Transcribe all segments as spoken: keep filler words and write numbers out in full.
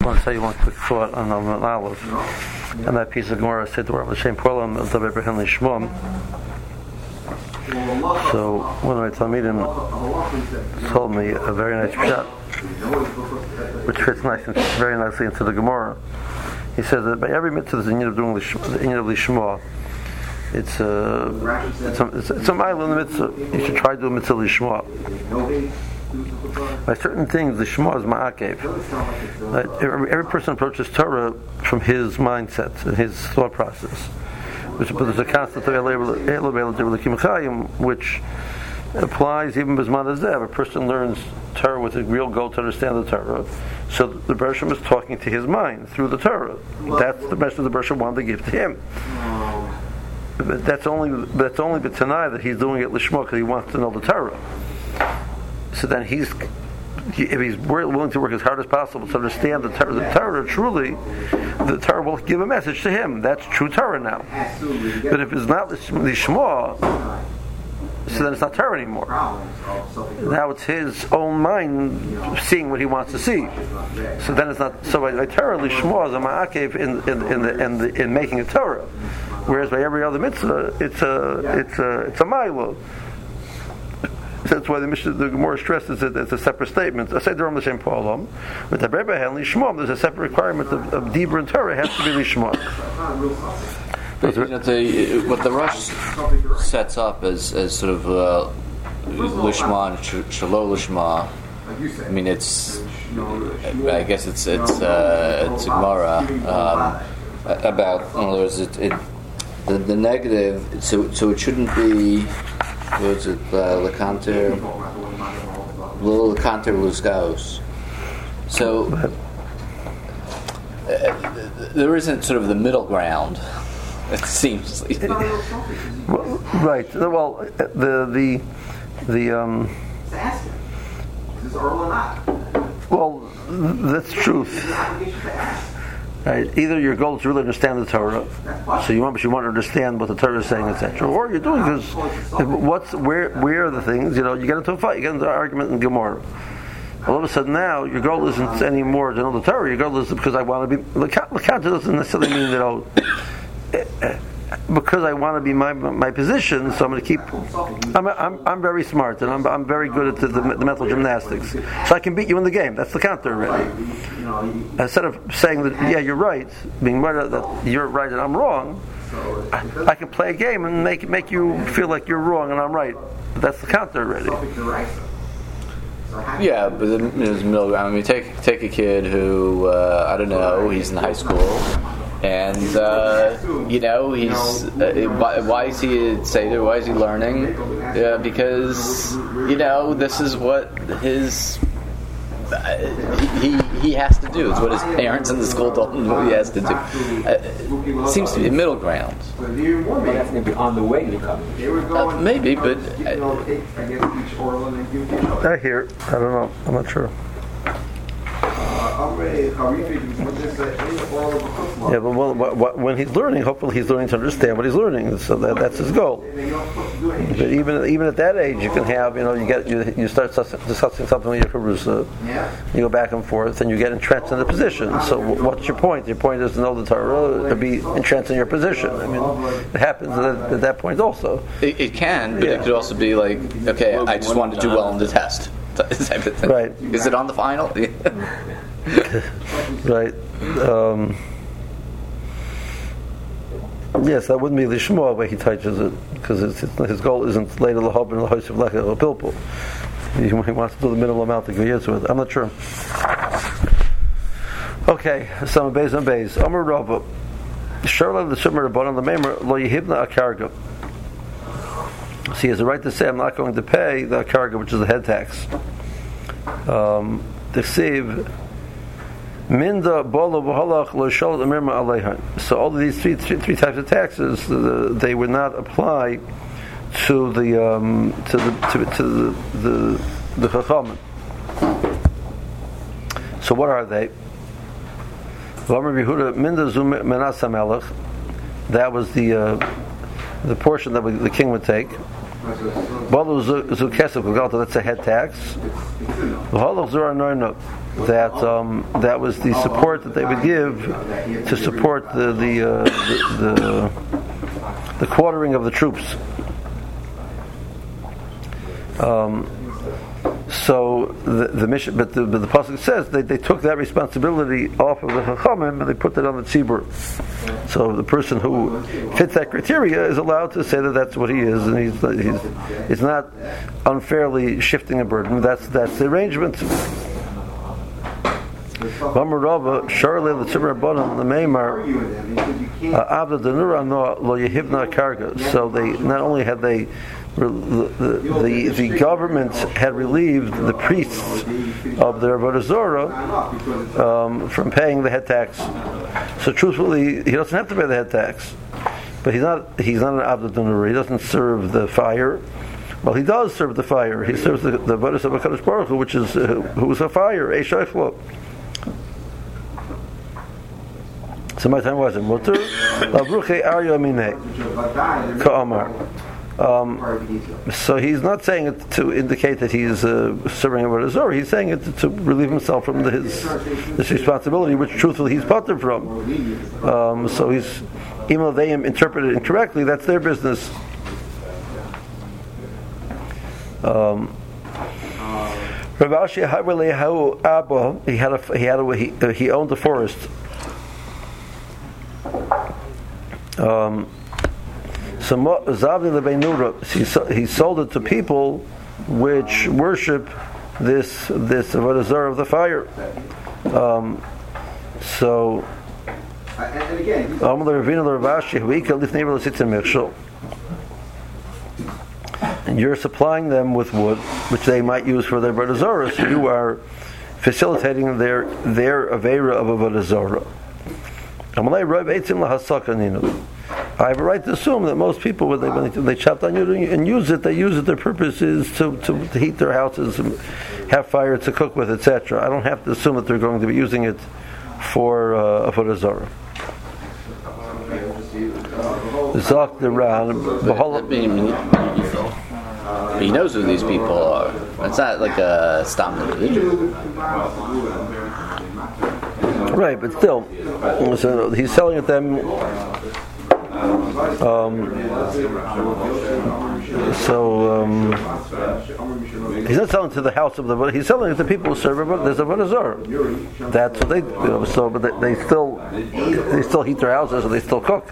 want to tell you one quick thought on um, an Aleph. And that piece of Gemara said to Rav Shem Polam of the Rebbe Henley Shmom. So one of my Talmidim told me a very nice shot, which fits nice and very nicely into the Gemara. He says that by every mitzvah there's a need of doing the need of lishma. It's a it's a it's a, it's a mile in the mitzvah. You should try to do a mitzvah lishma. By certain things, the shema is ma'akev. Right? Every, every person approaches Torah from his mindset and his thought process. Which, but there's a concept of which applies even Bisman Azeh. A person learns Torah with a real goal to understand the Torah. So the Bereshim is talking to his mind through the Torah. That's the message the Bereshim wanted to give to him. But that's only that's only the Tanai that he's doing it lishma because he wants to know the Torah. So then he's, he, if he's willing to work as hard as possible to understand the Torah, the Torah truly, the Torah will give a message to him. That's true Torah now. But if it's not lishma, so then it's not Torah anymore. Now it's his own mind seeing what he wants to see. So then it's not. So by, by Torah lishma is a ma'akev in in in, the, in, the, in making a Torah, whereas by every other mitzvah it's a it's a it's a ma'ilo. That's why the Mishnah, the Gemara stresses it as a separate statement. I say the Ram Shem Polam, but the Rebbe Hen Lishma, there's a separate requirement of, of Dibur and Torah has to be Lishma. But, you know, the, what the Rush sets up as as sort of uh, Lishma and Shalom Lishma. I mean, it's I guess it's it's uh, it's Gemara um, about in other words it, it the, the negative. So so it shouldn't be. What was it? Lekanter, little Lekanter Luskaos. So uh, there isn't sort of the middle ground. It seems. Right. Well, the the the um. Well, that's truth. Right. Either your goal is to really understand the Torah, so you want, but you want to understand what the Torah is saying, et cetera, or you're doing because what's where where are the things? You know, you get into a fight, you get into an argument in Gemara. All of a sudden now, your goal isn't anymore to know the Torah. Your goal is because I want to be. Lakanta doesn't necessarily mean that oh, because I want to be my my position, so I'm going to keep. I'm I'm, I'm very smart and I'm I'm very good at the, the, the mental gymnastics, so I can beat you in the game. That's the counter already. Instead of saying that yeah you're right, being right that you're right and I'm wrong, I, I can play a game and make make you feel like you're wrong and I'm right. But that's the counter already. Yeah, but there's middle ground. I mean, take take a kid who uh, I don't know, he's in high school. And uh, you know he's uh, why, why is he a Seder? Why is he learning? Uh, because you know this is what his uh, he he has to do. It's what his parents in the school told him what he has to do. Uh, it seems to be a middle ground. Maybe that's going to be on the way to come. Uh, maybe, but uh, I hear. I don't know. I'm not sure. Yeah, but well, when he's learning, hopefully he's learning to understand what he's learning. So that, that's his goal. But even even at that age, you can have you know you get you, you start discussing something with your Harusa, you go back and forth, and you get entrenched in the position. So what's your point? Your point is to know the Torah, to be entrenched in your position. I mean, it happens at, at that point also. It, it can, but yeah. It could also be like, okay, I just want to do well in the test. Right? Is it on the final? Right. Um, yes, that wouldn't be the Shema way he teaches it, because his goal isn't later the hub and the house of like a pilpul. He wants to do the minimal amount to go into it. I'm not sure. Okay, some bays and bays. Amar Rava. Surely the Shemar Rabbanan the Meimer lo yihibna akarga. So he has the right to say, I'm not going to pay the akarga, which is the head tax. Um, the sieve. Minda bolo v'halach lo shalot amirma aleihan. So all of these three, three, three types of taxes, the, they would not apply to the um, to the to, to the the the chachamim. So what are they? That was the uh, the portion that the king would take. That's a head tax. That um, that was the support that they would give to support the the uh, the, the, the quartering of the troops. Um, So the, the mission, but the, but the pasuk says they, they took that responsibility off of the chachamim and they put it on the tzibur. So the person who fits that criteria is allowed to say that that's what he is, and he's he's it's not unfairly shifting a burden. That's that's the arrangement. So they not only had they the, the, the government had relieved the priests of their avodah zarah um, from paying the head tax. So truthfully, he doesn't have to pay the head tax, but he's not he's not an avdei d'nura. He doesn't serve the fire. Well, he does serve the fire. He serves the the avodas of HaKadosh Baruch Hu, which is uh, who is a fire, a shaychlo. So my time was in mutter. Lavruche arya minei ka'amar. Um, so he's not saying it to indicate that he's uh, serving avodah zarah. He's saying it to, to relieve himself from the, his this responsibility, which truthfully he's patur from. Um, so he's, even though they interpret it incorrectly, that's their business. Um, Rav Ashi Havrelehu Abba, he had a he had a he, uh, he owned a forest. Um, so he, he sold it to people which worship this this avodah zarah of the fire. Um, so, and you're supplying them with wood which they might use for their avodah zarah. So you are facilitating their their avera of avodah zarah. I have a right to assume that most people, when they, when they chop down wood and use it, they use it. Their purpose is to, to, to heat their houses, and have fire to cook with, et cetera. I don't have to assume that they're going to be using it for uh, avodah zarah. Zak the Ran. He knows who these people are. It's not like a stam religion. Right, but still, so he's selling it them. Um, so um, he's not selling to the house of the. He's selling it to people who serve. But there's a avodah zarah. That's what they. You know, so, but they, they still they still heat their houses and they still cook.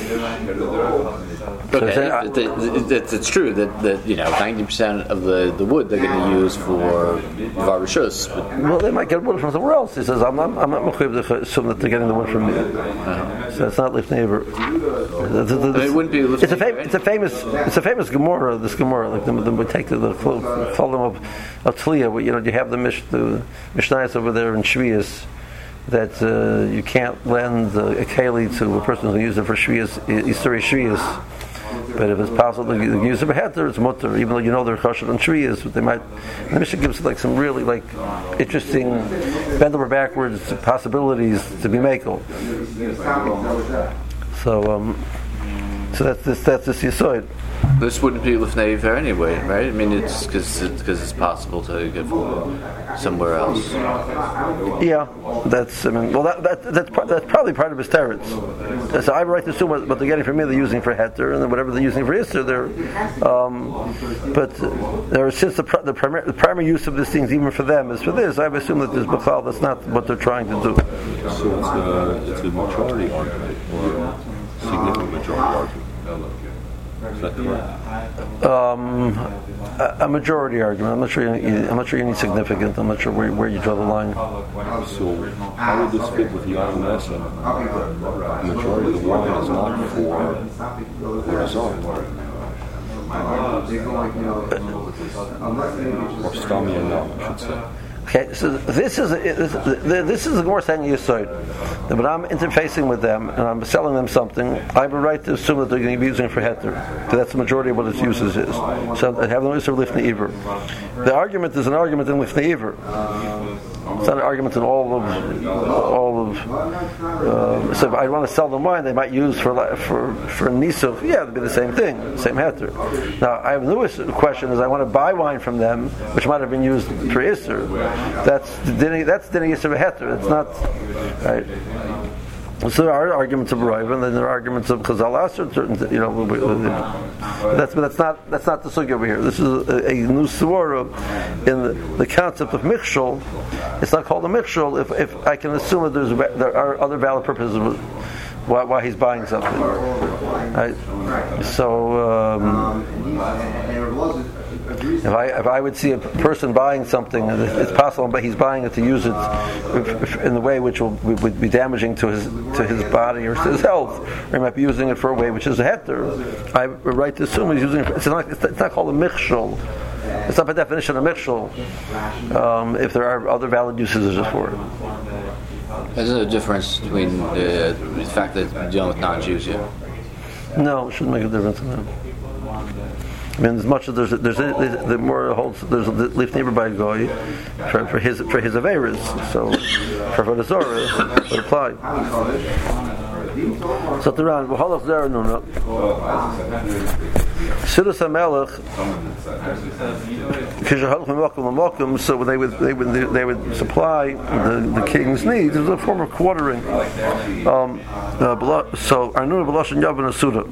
Okay, so I, it's, it's true that, that you know ninety percent of the, the wood they're going to use for varishus. Well, they might get wood from somewhere else. He says, "I'm not. I'm not mechuyev to assume that they're getting the wood from me." Uh-huh. So it's not lifnei iver. It wouldn't be. It's a, fam- it's a famous. It's a famous Gemara. This Gemara, like the, the we take the, the column of of Tliya, where you know you have the mish the Mishnayos over there in Shvius, that uh, you can't lend uh, a keli to a person who uses it for Shvius, Yisrei Shvius. But if it's possible to use it for heter, it's mutter, even though you know they're kosher on Shvius. But they might. The Mishnah gives like some really like interesting bend over backwards possibilities to be makel. So. Um, So that's this. That's this yisoid. This wouldn't be lifnei iver anyway, right? I mean, it's because because it's, it's possible to get from somewhere else. Yeah, that's. I mean, well, that, that that's that's probably part of his teretz. So I have a right to assume what, what they're getting from me, they're using for heter, and then whatever they're using for iser, they're. Um, but there, since the the primary, the primary use of these things, even for them, is for this, I assume that this b'chal, that's not what they're trying to do. So it's a, it's a majority argument, or significant majority argument. Is that correct? Um, a, a majority argument. I'm not sure. You, I'm not sure you need significant. I'm not sure where, where you draw the line. So how would this fit with the I M S? The majority of the wine is not for the result. Or stamia no, I should say. Okay, so this is a, this, this is the Gemara saying Yesod. That when I'm interfacing with them and I'm selling them something, I have a right to assume that they're going to be using it for heter, because that's the majority of what its uses is. So I have no use of lifnei iver. The argument is an argument in lifnei iver. It's not an argument in all of all of Um, so if I want to sell them wine, they might use for for for nisuch. Yeah, it'd be the same thing, same heter. Now, I have a newest question: is I want to buy wine from them, which might have been used for Isser. That's that's dinner Isser heter. It's not right. So there are arguments of Raiva, and then there are arguments of Chazal Asr. Certain, you know, that's but that's not that's not the sugi over here. This is a, a new svara in the, the concept of mikshol. It's not called a mikshol if if I can assume that there's there are other valid purposes why, why he's buying something. Right? So. Um, If I if I would see a person buying something, it's possible, but he's buying it to use it in the way which will would be damaging to his to his body or to his health, or he might be using it for a way which is a heter. I have a right to assume he's using it. For, it's not it's not called a mikshol. It's not by definition a mikshol. Um, if there are other valid uses for it. Is there a difference between the, the fact that we're dealing with non-Jews here? No, it shouldn't make a difference in that. I mean, as much as there's there's the more holds there's the leaf neighbor by goy for, for his for his averas, so for for the zorah would apply. So the round v'halach zera nuna Sidus HaMelech kishahalach m'makom l'makom. So they would they would they would supply the, the king's needs. It was a form of quartering. Um, uh, so Arnuna b'lashon Yavin Asuda.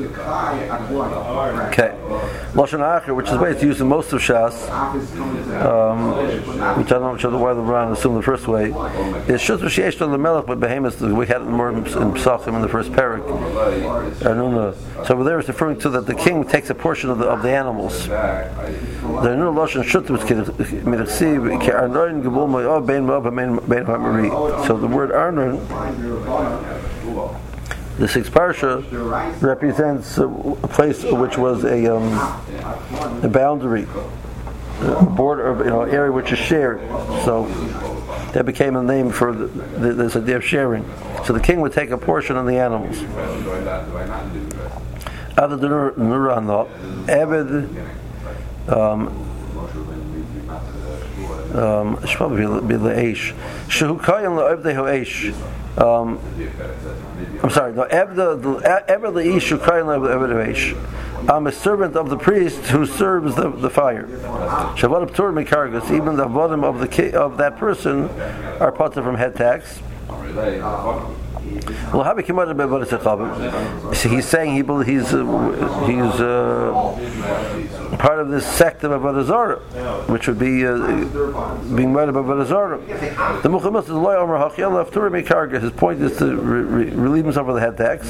Okay. Lashon Acher, which is basically used in most of Shas, um, which I don't know why the Ran assumed the first way, is Shut V'Sheish on the Melech, but Behemoth, we had it more in Psachim in the first parak. Arnuna. So over there it's referring to that the king takes a portion of the of the animals. The Arnuna Lashon Shut V'Chsiv Ke'Arnon Gebul Mo'av Bein Mo'av Bein Ha'Mari. So the word Arnon, the sixth parsha, represents a place which was a um, a boundary, a border, you know, area which is shared. So that became a name for the, the, this idea of sharing. So the king would take a portion of the animals. Other than Nurano, Eved, um, um, should probably be the Eish. Shehukayan la'evdei ha'eish. Um, I'm sorry. No, I'm a servant of the priest who serves the, the fire. Even the bottom of the of that person are parted from head tax. So he's saying he he's uh, he's uh, part of this sect of Avodah Zarah, which would be uh, being murdered by Avodah Zarah. The Muhammad says, his point is to re- re- relieve himself of the head tax.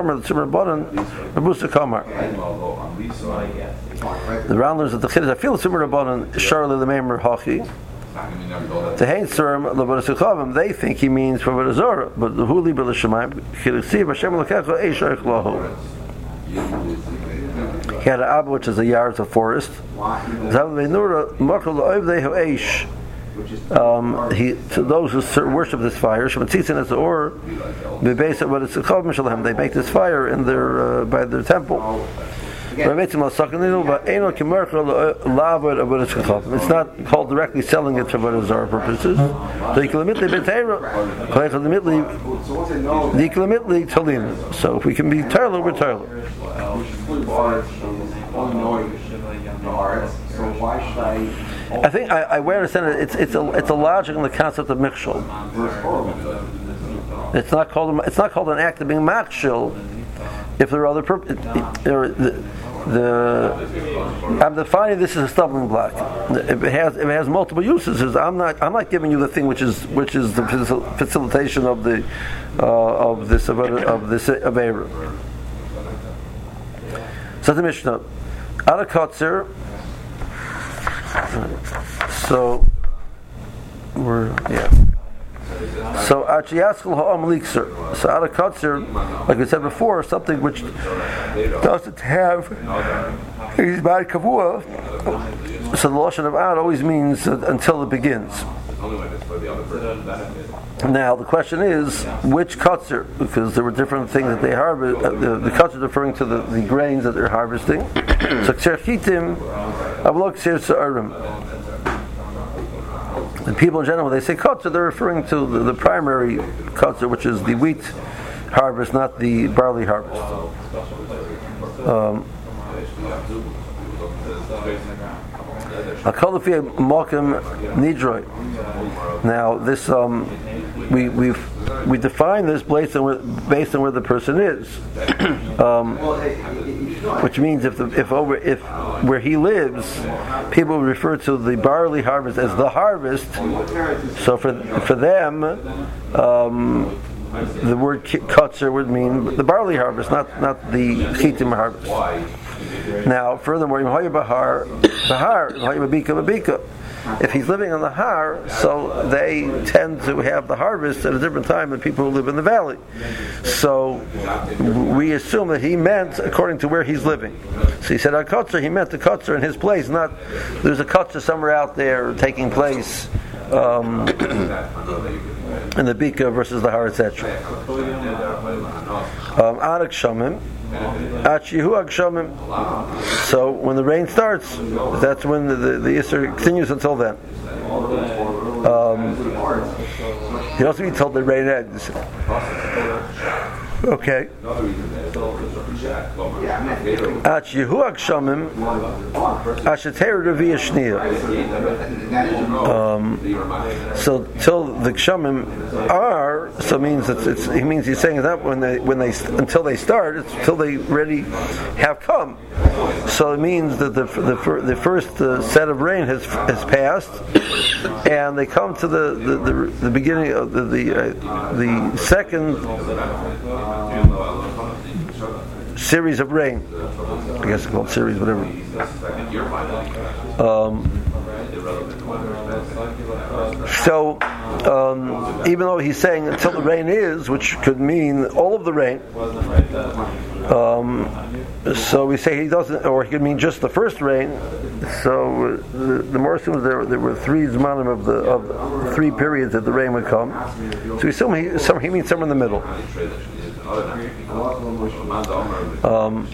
The rounders of the Chiddush, I feel Tzimmer Rabbanan, Sharli L'Meimer Hachi. The Heinzerm Laborasikhavim, they think he means for Avodah Zarah, but the Huli B'Lishamayim Chilisiv Hashem L'Kecha Eish Eich Lahu. He had an Abba, which is a yard of forest. Zav Veinura Makal L'Oivdei Ha'Eish. Um, he to those who worship this fire, Shematitzin as the or B'Beis Laborasikhavim Shalem, they make this fire in their uh, by their temple. It's not called directly selling it for Avodah Zarah purposes. So if we can be Tarla, we're Tarla. I think I, I understand it. It's it's a it's a logic in the concept of mikshol. It's not called it's not called an act of being makshil if there are other purposes. The I'm defining this as a stumbling block. If it has if it has multiple uses, I'm not I'm not giving you the thing which is which is the facilitation of the uh, of this of, of this avera. So the Mishnah, Ada Kotzer. So we're yeah. So Achiyaskal Ha'am Liksir. So Ada Kotzer, like we said before, something which doesn't have his bad kavua. So the Lashon of Ad always means uh, until it begins. Now the question is which Kotzer, because there were different things that they harvest. Uh, the, the Kotzer referring to the, the grains that they're harvesting. So Kser Chitim, Avlok Kser Sa'arim. And people in general, when they say kotzer, they're referring to the, the primary kotzer, which is the wheat harvest, not the barley harvest. Um, Now, this um, we we we define this based on where, based on where the person is, um, which means if the, if over if where he lives, people refer to the barley harvest as the harvest. So for for them, um, the word kotzer would mean the barley harvest, not not the chitim harvest. Now, furthermore, bahar, bahar, if he's living on the har, so they tend to have the harvest at a different time than people who live in the valley. So we assume that he meant according to where he's living. So he said, "Kotzer," he meant the kotzer in his place, not there's a kotzer somewhere out there taking place um, in the bika versus the har, et cetera. Um, Arak shamim. So when the rain starts, that's when the, the, the Isser continues until then. Um, he also be told the rain ends. Okay. Um, so till the gshamim are, so means it's, it's he means he's saying that when they when they until they start, it's until they already have come. So it means that the the, the first uh, set of rain has has passed, and they come to the the, the, the beginning of the the, uh, the second series of rain. I guess it's called series, whatever. Um, so, um, even though he's saying until the rain is, which could mean all of the rain, um, so we say he doesn't, or he could mean just the first rain. So uh, the, the more assumes there there were three zmanim of the of the three periods that the rain would come. So we assume he some, he means somewhere in the middle. Um,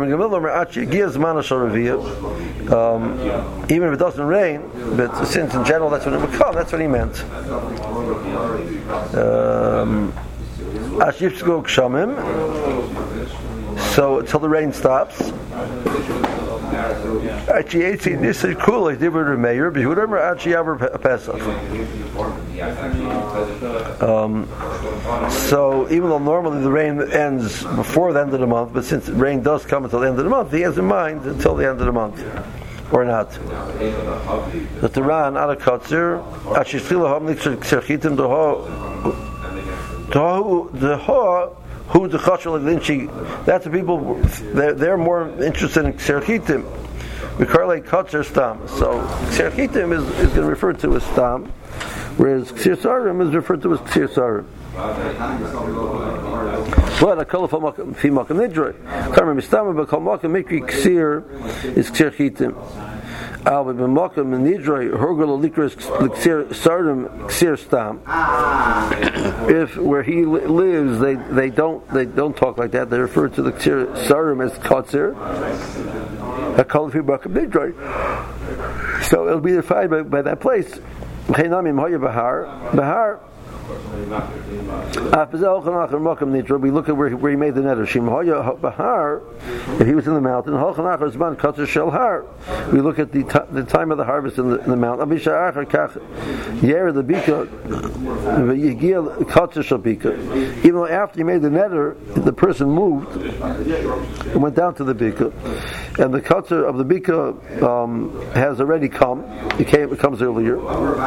um, even if it doesn't rain, but since in general that's when it would come, that's what he meant. Um, so until the rain stops. Um, so even though normally the rain ends before the end of the month, but since rain does come until the end of the month, he has in mind until the end of the month, or not. The Taran ala Kotzer, the who the chachal linchi? That's the people. They're, they're more interested in kserchitim. We call it kotzer stam. So kserchitim is, is going to refer to as stam, whereas ksir sarim is referred to as ksir sarim. But a kol fi makam nidrei. Karma mistama b'kol makam mikri ksir is kserchitim. Al b'makam nidrei horgol likras ksir sarim ksir stam. If where he li- lives, they, they don't they don't talk like that. They refer to the ksir sarim as kotzer. So it'll be defined by, by that place. Bahar. Bahar. We look at where he, where he made the neder. Bahar, if he was in the mountain, we look at the, t- the time of the harvest in the, in the mountain. Even though after he made the neder, the person moved and went down to the bika, and the kotzer of the bika um, has already come. It, came, it comes earlier.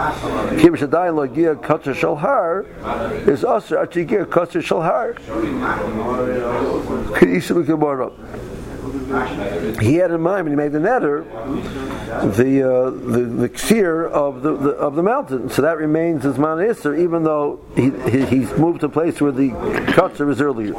Is also achigir kotzer shalhar. He had in mind when he made the neder the uh, the the ksir of the, the of the mountain, so that remains as man iser, even though he, he he's moved to a place where the kotzer is earlier.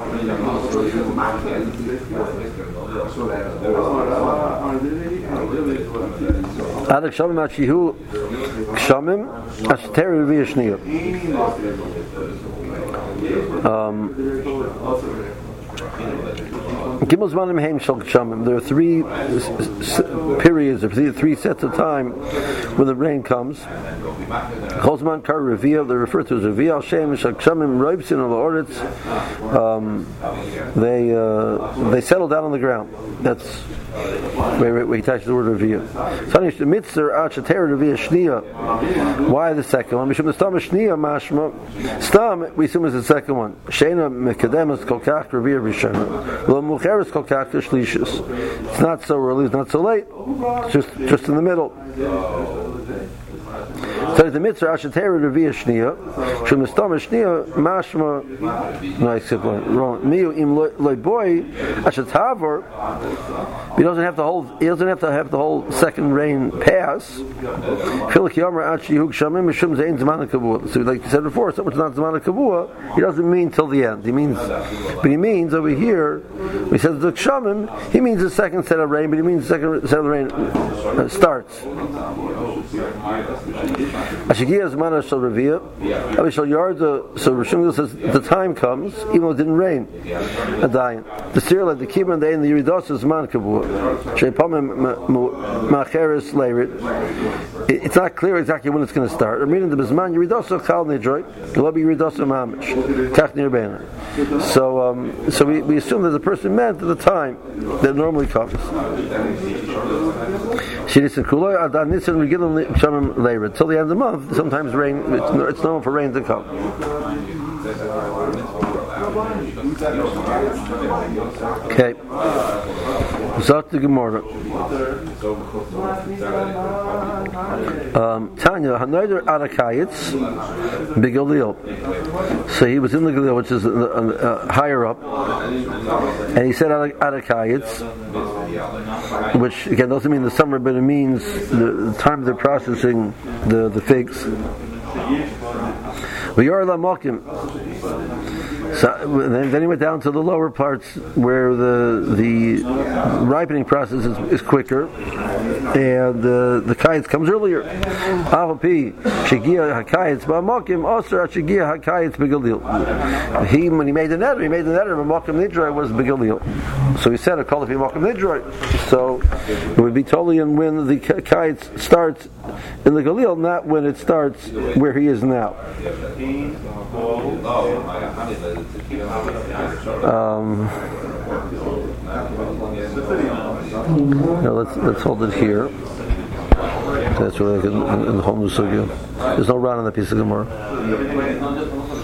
Adak shamim achihu shamim ashteri v'yashniya. Um. Gimel Zmanim Heim Shel Gshamim. There are three periods, or three, three sets of time when the rain comes. Chol Kar Reviyah, they refer to as Reviyah Al Shem Shel Gshamim Roibsin Al Oretz. They uh, they settle down on the ground. That's where we attach the word Reviyah. Tanish the Mitzvah Achater Reviyah Shniya. Why the second one? Mishum the Stam Shniya Mashma. Stam we assume is the second one. Sheina Mekademas Kolkach Reviyah Rishona. Lo Mucheres Kolkach Shlishis. It's not so early. It's not so late. It's just just in the middle. So the mitzvah ashetera reviyah shniya, shum nistama shniya mashma. No, I said wrong. Miu im loy boy ashetavor. He doesn't have to hold. He doesn't have to have the whole second rain pass. Filik yomer achi hug shamim mishum zein zman kavua. So like you said before, someone's not zman kavua. He doesn't mean till the end. He means, but he means over here. He says the shamim. He means the second set of rain, but he means the second set of rain uh, starts. Ashigia Zmana Shel Reviyah, Abishal Yarda. So Rishon says the time comes, even though it didn't rain. Adayin. The serial the Kibbutz Day in the Yeridos is Zman Kavua. Sheipamim Macheres Leirit. It's not clear exactly when it's going to start. I'm reading the Bizman Yeridos of Chal Nidroy, Galabi Yeridos of Mamish, Kach Nirbena. So, um, so we, we assume that the person meant at the time that it normally comes. Shirisin Kuloi Adan Nitzan Regilim Shamim Leirit. Till the end of the month, sometimes rain, it's, it's known for rain to come. Okay. Zot the Gemara. Tanya, Hanayder Arakayitz, Bigalil. So he was in the Galil, which is uh, uh, higher up, and he said Arakayitz, which again doesn't mean the summer, but it means the, the time they're processing the, the figs. We are Lamokim. So then he went down to the lower parts where the the ripening process is, is quicker, and uh, the kayitz comes earlier. Avapi shegia hakayitz ba'makim aser shegia hakayitz begalil. He when he made the netter, he made the netter. Ba'makim nidroi was begalil. So he said a kol if makim nidroi. So it would be totally in when the kayitz starts in the galil, not when it starts where he is now. Um, no, let's let's hold it here. That's really like in, in the whole Nusugya. There's no run on that piece of Gemara.